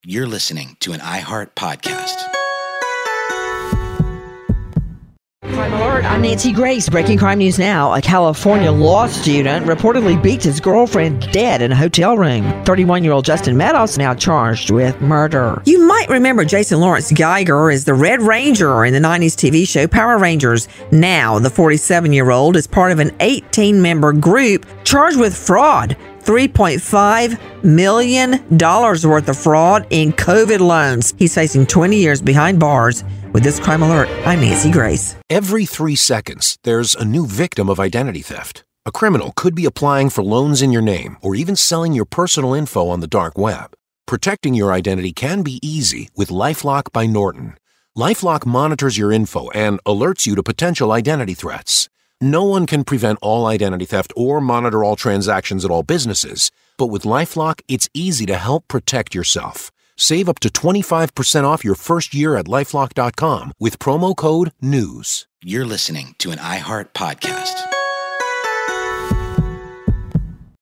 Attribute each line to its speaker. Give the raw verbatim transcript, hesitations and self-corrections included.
Speaker 1: You're listening to an iHeart podcast.
Speaker 2: Crime Alert, I'm Nancy Grace. Breaking crime news now. A California law student reportedly beats his girlfriend dead in a hotel room. thirty-one-year-old Justin Meadows now charged with murder. You might remember Jason Lawrence Geiger as the Red Ranger in the nineties T V show Power Rangers. Now, the forty-seven-year-old is part of an eighteen-member group charged with fraud. three point five million dollars worth of fraud in COVID loans. He's facing twenty years behind bars. With this Crime Alert, I'm Nancy Grace.
Speaker 3: Every three seconds, there's a new victim of identity theft. A criminal could be applying for loans in your name or even selling your personal info on the dark web. Protecting your identity can be easy with LifeLock by Norton. LifeLock monitors your info and alerts you to potential identity threats. No one can prevent all identity theft or monitor all transactions at all businesses, but with LifeLock, it's easy to help protect yourself. Save up to twenty-five percent off your first year at LifeLock dot com with promo code NEWS.
Speaker 1: You're listening to an iHeart podcast.